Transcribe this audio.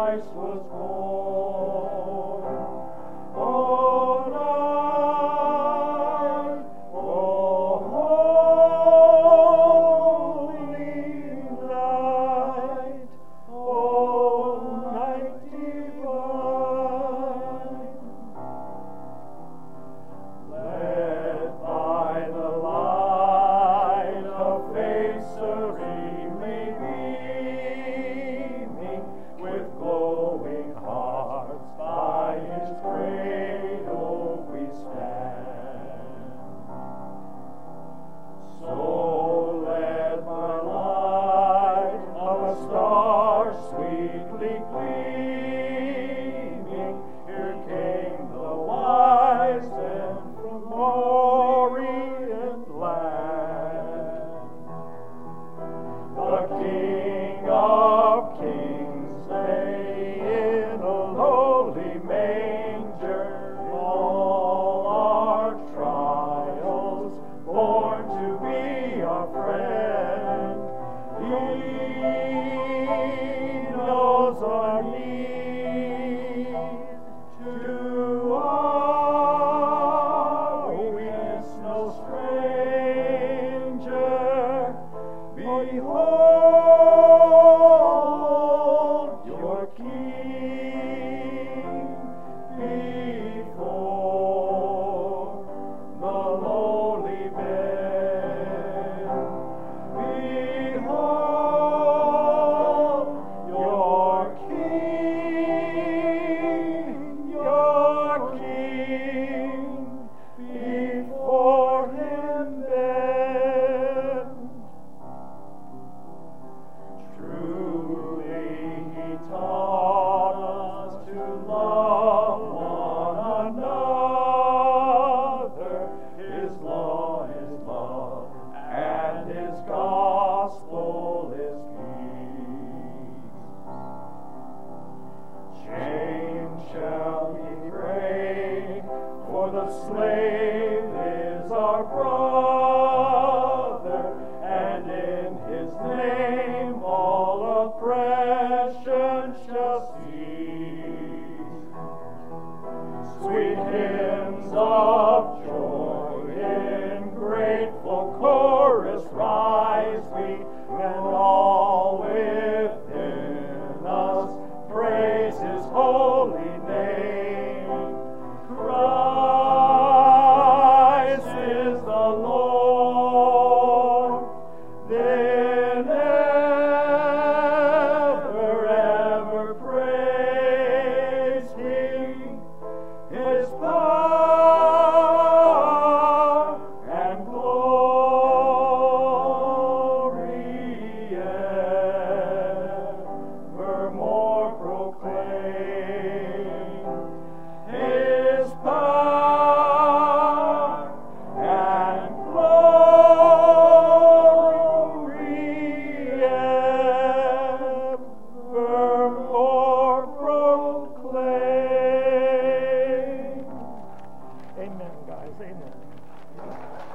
Christ was born. Oh, night, oh, holy night, oh, night divine. Led by the light of faith serenely beaming, with glowing hearts by His cradle we stand. So led by light of a star sweetly gleaming, here came the wise men from Orient land. The King of Kings lay in a lowly manger, all our trials born to be our friend. He knows our need, to our weakness no stranger. Behold your King before the lowly bed. Behold your King before Him bend. Truly He taught us to love one another. His law is love, and His gospel is peace. Chains shall be break, for the slave is our brother, and in His name all oppression shall cease. Sweet hymns of joy in grateful chorus rise we, and all within us praise His holy name. Christ is the Lord. Then ever praise Him, His power and glory evermore proclaim. His power and glory evermore proclaim. Amen, guys. Amen.